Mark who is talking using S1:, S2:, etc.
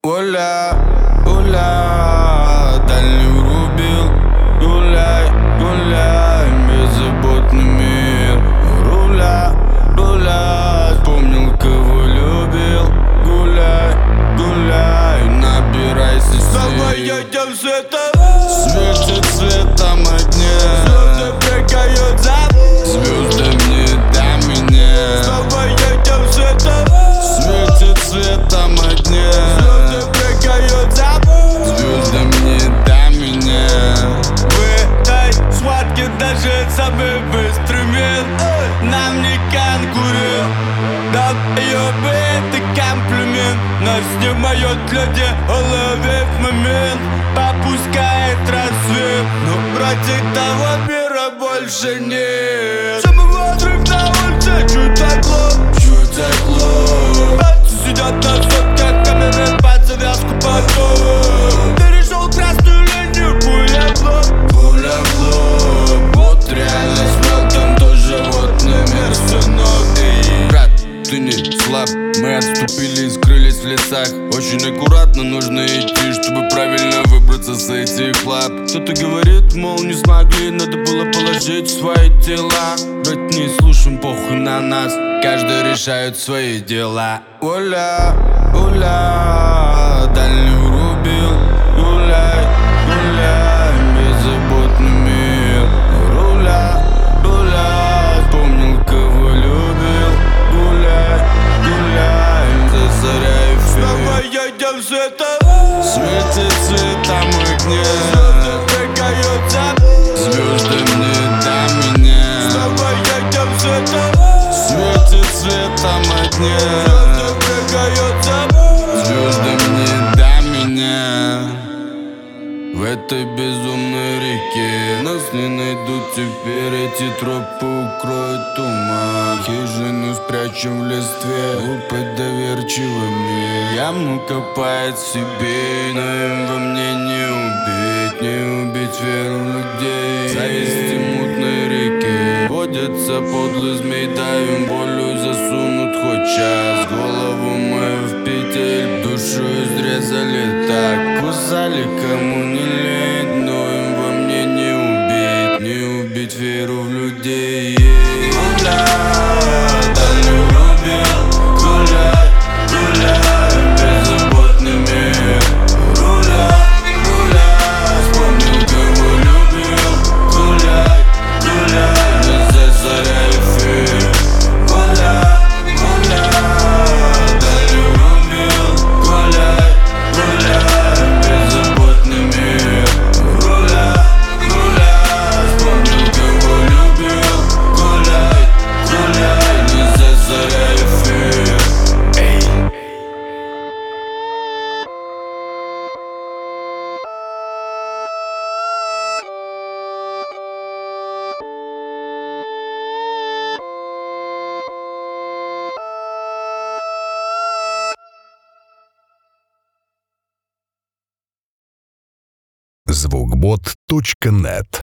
S1: Оля, Оля, дальний врубил. Гуляй, гуляй, беззаботный мир. Руля, руля, вспомнил, кого любил. Гуляй, гуляй, набирайся сил.
S2: Давай едем светом,
S1: Светит светом огня.
S2: звезды прыгают за
S1: Звезды мне до меня.
S2: Давай едем светом,
S1: Светит светом огня.
S2: звезды прыгают за
S1: Звезды мне до меня.
S2: В этой схватке даже самый быстрый мент нам не конкурент. Долбоёбы, это комплимент. Нас снимают люди, уловив момент. Попускает рассвет, но вроде того мира больше нет. Самый отрыв на улице, чуть оглох,
S1: Чуть тепло.
S2: братцы сидят на сотках, камеры под завязку потом. Перешел красную линию, пуля в лоб.
S1: Пуля в лоб. Вот реальность в мелком, то животный мир, сынок. Эй, брат, ты не слаб. Мы отступили и скрылись в лесах. Очень аккуратно нужно идти, чтобы правильно выбраться с этих лап. Кто-то говорит, мол, не смогли, надо было положить свои тела. Брат, не слушаем, похуй на нас, каждый решает свои дела. Оля, Оля, дальний врубил. Гуляй, гуляй, беззаботный мир. Руля, руля, вспомнил, кого любил. Гуляй, гуляй, за заря эфир.
S2: Давай едем светом,
S1: Светит цветом огня.
S2: звезды прыгают за
S1: Звезды мне до меня.
S2: Давай едем светом,
S1: Светит цветом огня.
S2: звезды прыгают за
S1: Звезды мне до меня. В этой безумной реке нас не найдут теперь. Эти тропы укроют туман. Хижину спрячем в листве, глупо доверчивыми. Яму копает в себе, но им во мне не убить. Не убить веру в людей. Зависти мутной реки водятся подлый змей. Давим болью, засунут хоть час. Голову мою в петель, душу изрезали так. Кусали, кому не лень, но им во мне не убить. Не убить веру в людей. Гуляй, дальний врубил. Гуляй, гуляй, беззаботный мир. Гуляй, гуляй, вспомнил, кого любил. Гуляй, гуляй, за заря эфир. Гуляй, гуляй, дальний врубил. Гуляй, гуляй, беззаботный мир. Гуляй, гуляй, вспомнил, кого любил. Гуляй, гуляй, за заря эфир.
S3: Звукбот.нет